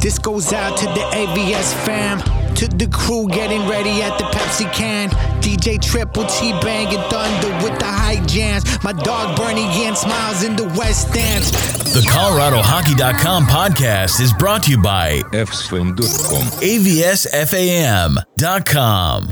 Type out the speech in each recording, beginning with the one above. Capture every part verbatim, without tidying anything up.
This goes out to the A V S fam, to the crew getting ready at the Pepsi can. D J Triple T banging thunder with the high jams. My dog Bernie Yan smiles in the West Stands. The Colorado Hockey dot com podcast is brought to you by F S F A M dot com. A V S F A M dot com.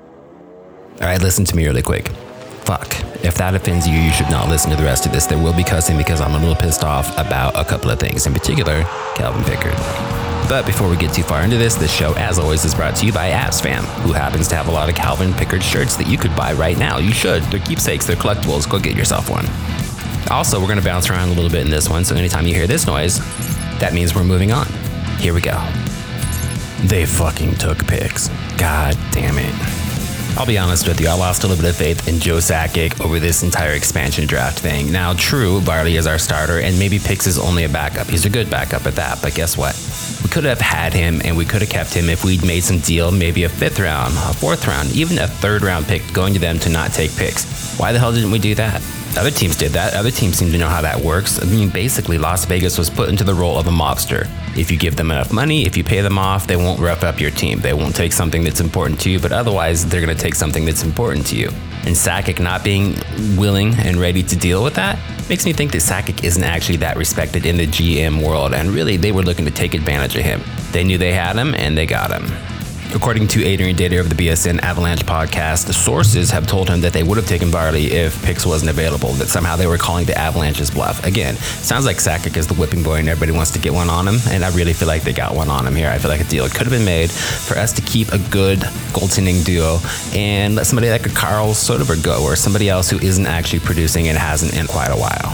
All right, listen to me really quick. Fuck. If that offends you, you should not listen to the rest of this. There will be cussing because I'm a little pissed off about a couple of things, in particular, Calvin Pickard. But before we get too far into this, this show, as always, is brought to you by AppsFam, who happens to have a lot of Calvin Pickard shirts that you could buy right now. You should. They're keepsakes. They're collectibles. Go get yourself one. Also, we're going to bounce around a little bit in this one, so anytime you hear this noise, that means we're moving on. Here we go. They fucking took picks. God damn it. I'll be honest with you, I lost a little bit of faith in Joe Sakic over this entire expansion draft thing. Now, true, Varley is our starter, and maybe Picks is only a backup. He's a good backup at that, but guess what? We could have had him, and we could have kept him if we'd made some deal, maybe a fifth round, a fourth round, even a third round pick going to them to not take Picks. Why the hell didn't we do that? Other teams did that. Other teams seem to know how that works. I mean, basically, Las Vegas was put into the role of a mobster. If you give them enough money, if you pay them off, they won't rough up your team. They won't take something that's important to you, but otherwise, they're going to take something that's important to you. And Sakic not being willing and ready to deal with that makes me think that Sakic isn't actually that respected in the G M world, and really, they were looking to take advantage of him. They knew they had him, and they got him. According to Adrian Dater of the B S N Avalanche podcast, the sources have told him that they would have taken Varley if Picks wasn't available, that somehow they were calling the Avalanche's bluff. Again, sounds like Sakic is the whipping boy and everybody wants to get one on him, and I really feel like they got one on him here. I feel like a deal could have been made for us to keep a good goaltending duo and let somebody like a Carl Soderberg go, or somebody else who isn't actually producing and hasn't in quite a while.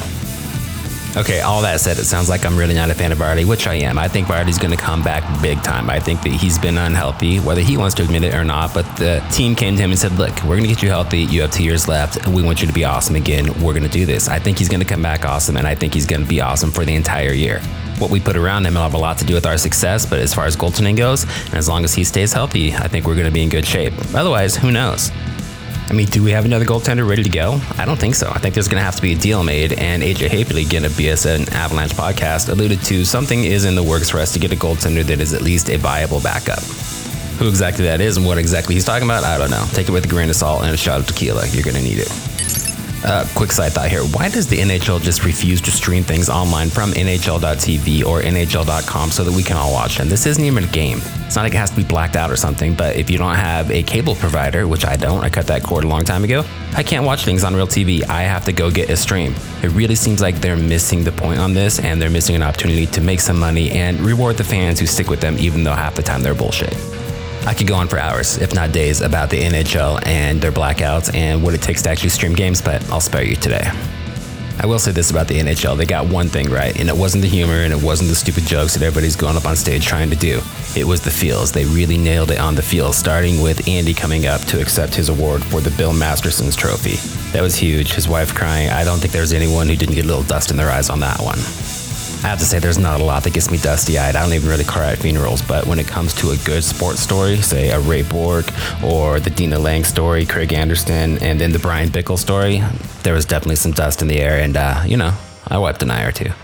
Okay, all that said, it sounds like I'm really not a fan of Varley, which I am. I think Varley's going to come back big time. I think that he's been unhealthy, whether he wants to admit it or not, but the team came to him and said, look, we're going to get you healthy. You have two years left. We want you to be awesome again. We're going to do this. I think he's going to come back awesome, and I think he's going to be awesome for the entire year. What we put around him will have a lot to do with our success, but as far as goaltending goes, and as long as he stays healthy, I think we're going to be in good shape. Otherwise, who knows? I mean, do we have another goaltender ready to go? I don't think so. I think there's going to have to be a deal made, and A J Hapley, again, of B S N Avalanche podcast, alluded to something is in the works for us to get a goaltender that is at least a viable backup. Who exactly that is and what exactly he's talking about, I don't know. Take it with a grain of salt and a shot of tequila. You're going to need it. Uh, quick side thought here. Why does the N H L just refuse to stream things online from N H L dot T V or N H L dot com so that we can all watch them? This isn't even a game. It's not like it has to be blacked out or something, but if you don't have a cable provider, which I don't, I cut that cord a long time ago, I can't watch things on real T V. I have to go get a stream. It really seems like they're missing the point on this, and they're missing an opportunity to make some money and reward the fans who stick with them even though half the time they're bullshit. I could go on for hours, if not days, about the N H L and their blackouts and what it takes to actually stream games, but I'll spare you today. I will say this about the N H L. They got one thing right, and it wasn't the humor, and it wasn't the stupid jokes that everybody's going up on stage trying to do. It was the feels. They really nailed it on the feels, starting with Andy coming up to accept his award for the Bill Masterson's trophy. That was huge. His wife crying. I don't think there's anyone who didn't get a little dust in their eyes on that one. I have to say, there's not a lot that gets me dusty-eyed. I don't even really cry at funerals, but when it comes to a good sports story, say a Ray Bork or the Dina Lang story, Craig Anderson, and then the Brian Bickle story, there was definitely some dust in the air, and, uh, you know, I wiped an eye or two.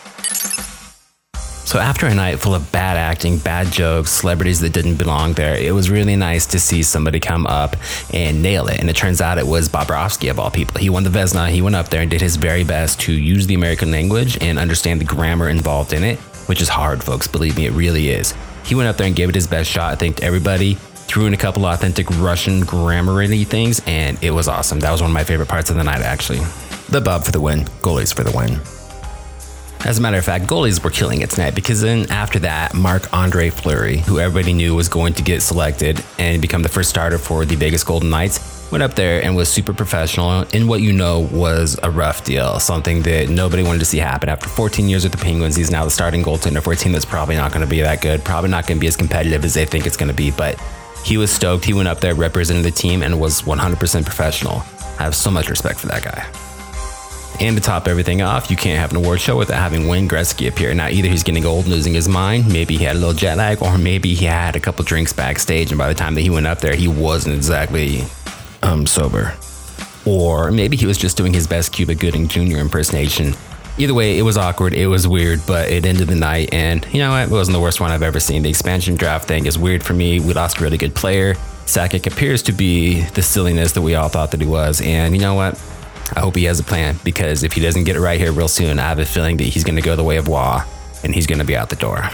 So after a night full of bad acting, bad jokes, celebrities that didn't belong there, it was really nice to see somebody come up and nail it. And it turns out it was Bobrovsky of all people. He won the Vezina. He went up there and did his very best to use the American language and understand the grammar involved in it, which is hard, folks. Believe me, it really is. He went up there and gave it his best shot. I thanked everybody, threw in a couple authentic Russian grammar-y things, and it was awesome. That was one of my favorite parts of the night, actually. The Bob for the win. Goalies for the win. As a matter of fact, goalies were killing it tonight, because then after that, Marc-Andre Fleury, who everybody knew was going to get selected and become the first starter for the Vegas Golden Knights, went up there and was super professional in what you know was a rough deal, something that nobody wanted to see happen. After fourteen years with the Penguins, he's now the starting goaltender for a team that's probably not going to be that good, probably not going to be as competitive as they think it's going to be, but he was stoked. He went up there, represented the team, and was one hundred percent professional. I have so much respect for that guy. And to top everything off, you can't have an award show without having Wayne Gretzky appear. Now, either he's getting old, losing his mind, maybe he had a little jet lag, or maybe he had a couple drinks backstage, and by the time that he went up there, he wasn't exactly um sober. Or maybe he was just doing his best Cuba Gooding Junior impersonation. Either way, it was awkward, it was weird, but it ended the night, and you know what? It wasn't the worst one I've ever seen. The expansion draft thing is weird for me. We lost a really good player. Sakic appears to be the silliness that we all thought that he was, and you know what? I hope he has a plan, because if he doesn't get it right here real soon, I have a feeling that he's going to go the way of Wah, and he's going to be out the door.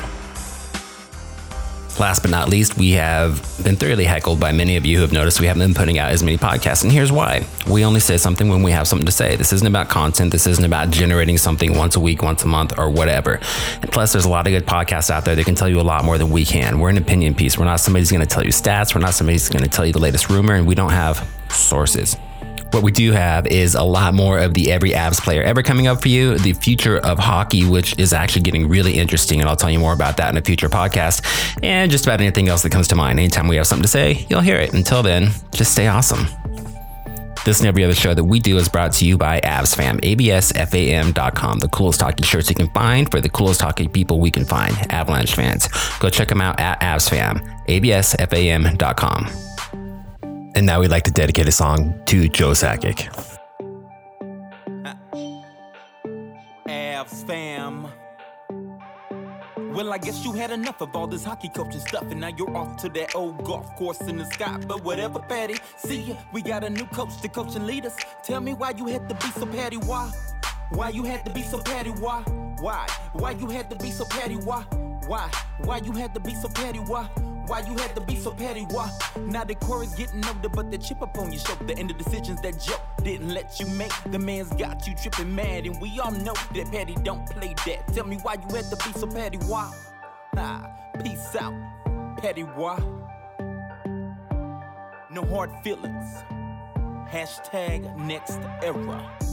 Last but not least, we have been thoroughly heckled by many of you who have noticed we haven't been putting out as many podcasts, and here's why. We only say something when we have something to say. This isn't about content. This isn't about generating something once a week, once a month, or whatever. And plus, there's a lot of good podcasts out there that can tell you a lot more than we can. We're an opinion piece. We're not somebody who's going to tell you stats. We're not somebody who's going to tell you the latest rumor, and we don't have sources. What we do have is a lot more of the every Avs player ever coming up for you, the future of hockey, which is actually getting really interesting, and I'll tell you more about that in a future podcast, and just about anything else that comes to mind. Anytime we have something to say, you'll hear it. Until then, just stay awesome. This and every other show that we do is brought to you by Avs Fam, A B S F A M dot com, the coolest hockey shirts you can find for the coolest hockey people we can find, Avalanche fans. Go check them out at Avs Fam, A B S F A M dot com. And now we'd like to dedicate a song to Joe Sakic. Avs Fam. Well, I guess you had enough of all this hockey coaching stuff, and now you're off to that old golf course in the sky. But whatever, Patty. See ya, we got a new coach to coach and lead us. Tell me why you had to be so patty, why? Why you had to be so patty, why? Why? Why you had to be so patty, why? Why? Why you had to be so petty, why? Why you had to be so petty, why? Now the core is getting older, but the chip up on your shoulder, and the decisions that Joe didn't let you make, the man's got you tripping mad, and we all know that Patty don't play that. Tell me why you had to be so petty, why? Ah, peace out, petty, why? No hard feelings. Hashtag next era.